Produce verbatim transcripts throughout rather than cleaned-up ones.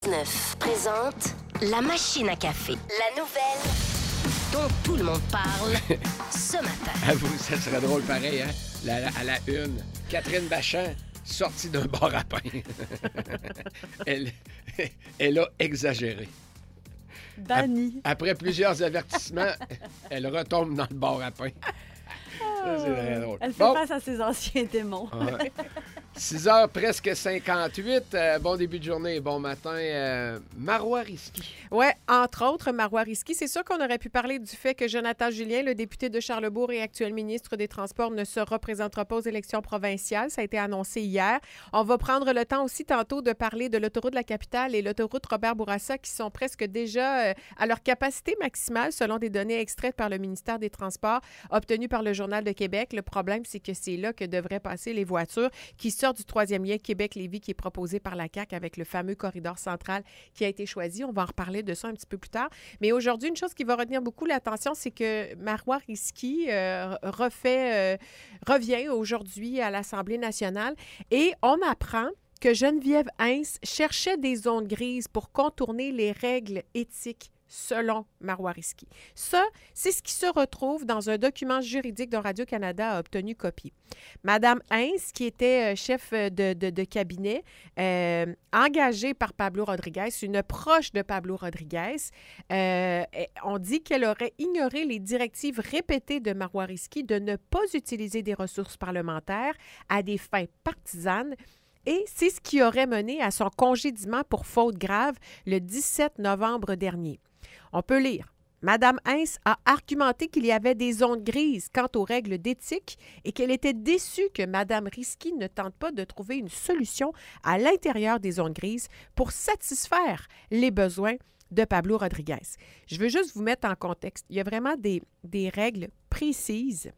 quarante-neuf présente La Machine à café. La nouvelle dont tout le monde parle ce matin. Avoue, ça serait drôle pareil, hein? La, la, à la une, Catherine Bachand, sortie d'un bar à pain. elle, elle a exagéré. Banni. Après plusieurs avertissements, elle retombe dans le bar à pain. Ça, c'est très drôle. Elle fait Bon. face à ses anciens démons. Ouais. six heures presque cinquante-huit. Euh, bon début de journée, bon matin. Euh, Marois Risky. Oui, entre autres, Marois Risky. C'est sûr qu'on aurait pu parler du fait que Jonathan Julien, le député de Charlesbourg et actuel ministre des Transports, ne se représentera pas aux élections provinciales. Ça a été annoncé hier. On va prendre le temps aussi tantôt de parler de l'autoroute de la capitale et l'autoroute Robert-Bourassa qui sont presque déjà euh, à leur capacité maximale selon des données extraites par le ministère des Transports obtenues par le Journal de Québec. Le problème, c'est que c'est là que devraient passer les voitures qui sortent du troisième lien Québec-Lévis qui est proposé par la C A Q avec le fameux corridor central qui a été choisi. On va en reparler de ça un petit peu plus tard. Mais aujourd'hui, une chose qui va retenir beaucoup l'attention, c'est que Marois Risky euh, refait, euh, revient aujourd'hui à l'Assemblée nationale et on apprend que Geneviève Hintz cherchait des zones grises pour contourner les règles éthiques selon Marois Risky. Ça, c'est ce qui se retrouve dans un document juridique dont Radio-Canada a obtenu copie. Madame Hintz, qui était chef de, de, de cabinet, euh, engagée par Pablo Rodriguez, une proche de Pablo Rodriguez, euh, on dit qu'elle aurait ignoré les directives répétées de Marois Risky de ne pas utiliser des ressources parlementaires à des fins partisanes. Et c'est ce qui aurait mené à son congédiement pour faute grave le dix-sept novembre dernier. On peut lire. Madame Hintz a argumenté qu'il y avait des zones grises quant aux règles d'éthique et qu'elle était déçue que Madame Risky ne tente pas de trouver une solution à l'intérieur des zones grises pour satisfaire les besoins de Pablo Rodriguez. Je veux juste vous mettre en contexte. Il y a vraiment des, des règles précises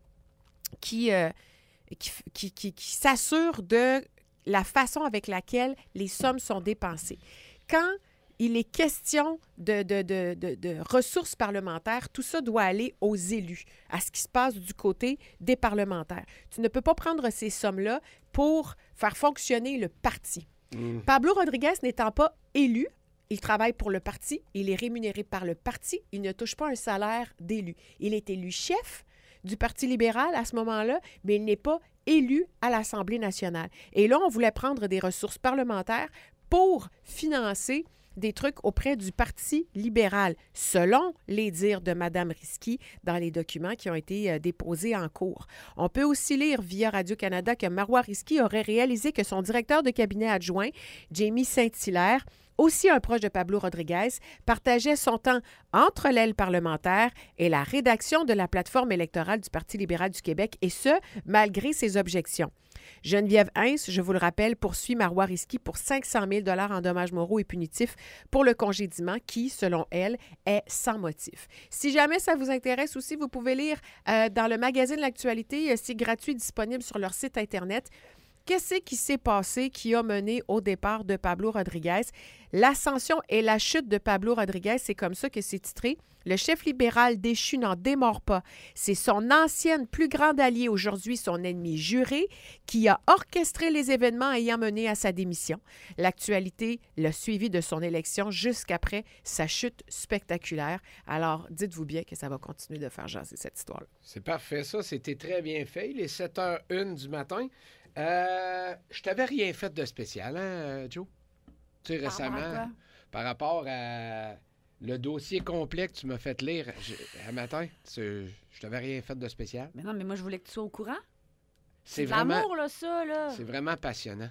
qui, euh, qui, qui, qui, qui s'assurent de la façon avec laquelle les sommes sont dépensées. Quand il est question de, de, de, de, de ressources parlementaires, tout ça doit aller aux élus, à ce qui se passe du côté des parlementaires. Tu ne peux pas prendre ces sommes-là pour faire fonctionner le parti. Mmh. Pablo Rodriguez n'étant pas élu, il travaille pour le parti, il est rémunéré par le parti, il ne touche pas un salaire d'élu. Il est élu chef du Parti libéral à ce moment-là, mais il n'est pas élu à l'Assemblée nationale. Et là, on voulait prendre des ressources parlementaires pour financer des trucs auprès du Parti libéral, selon les dires de Mme Risky dans les documents qui ont été euh, déposés en cours. On peut aussi lire via Radio-Canada que Marois Risky aurait réalisé que son directeur de cabinet adjoint, Jamie Saint-Hilaire, aussi un proche de Pablo Rodriguez, partageait son temps entre l'aile parlementaire et la rédaction de la plateforme électorale du Parti libéral du Québec, et ce, malgré ses objections. Geneviève Hintz, je vous le rappelle, poursuit Marois Risky pour cinq cent mille dollars en dommages moraux et punitifs pour le congédiement qui, selon elle, est sans motif. Si jamais ça vous intéresse aussi, vous pouvez lire euh, dans le magazine L'Actualité, c'est gratuit, disponible sur leur site Internet. Qu'est-ce qui s'est passé qui a mené au départ de Pablo Rodriguez? L'ascension et la chute de Pablo Rodriguez, c'est comme ça que c'est titré. Le chef libéral déchu n'en démord pas. C'est son ancienne plus grande alliée, aujourd'hui son ennemi juré, qui a orchestré les événements ayant mené à sa démission. L'actualité l'a suivi de son élection jusqu'après sa chute spectaculaire. Alors, dites-vous bien que ça va continuer de faire jaser cette histoire-là. C'est parfait, ça. C'était très bien fait. Il est sept heures une du matin. Euh, je t'avais rien fait de spécial, hein, Joe? Tu sais, récemment, Ah, par rapport à le dossier complet que tu m'as fait lire un matin, tu, je t'avais rien fait de spécial. Mais non, mais moi, je voulais que tu sois au courant. C'est, C'est de vraiment, l'amour, là, ça, là. c'est vraiment passionnant.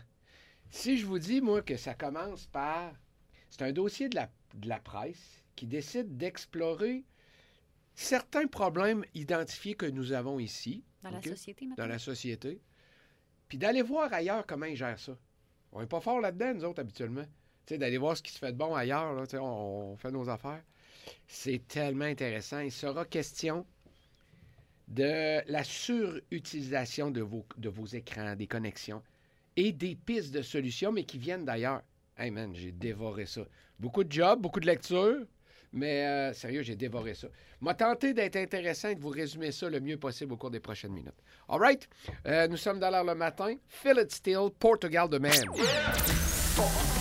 Si je vous dis, moi, que ça commence par... C'est un dossier de la, de la presse qui décide d'explorer certains problèmes identifiés que nous avons ici. Dans okay? la société, maintenant. Dans la société. Puis d'aller voir ailleurs comment ils gèrent ça. On n'est pas fort là-dedans, nous autres, habituellement. Tu sais, d'aller voir ce qui se fait de bon ailleurs, là, tu sais, on, on fait nos affaires. C'est tellement intéressant. Il sera question de la surutilisation de vos, de vos écrans, des connexions et des pistes de solutions, mais qui viennent d'ailleurs. Hey man, j'ai dévoré ça. Beaucoup de jobs, beaucoup de lectures, mais euh, sérieux, j'ai dévoré ça. M'a tenté d'être intéressant et de vous résumer ça le mieux possible au cours des prochaines minutes. All right? Euh, nous sommes dans l'heure le matin. Phil It Still, Portugal de Man.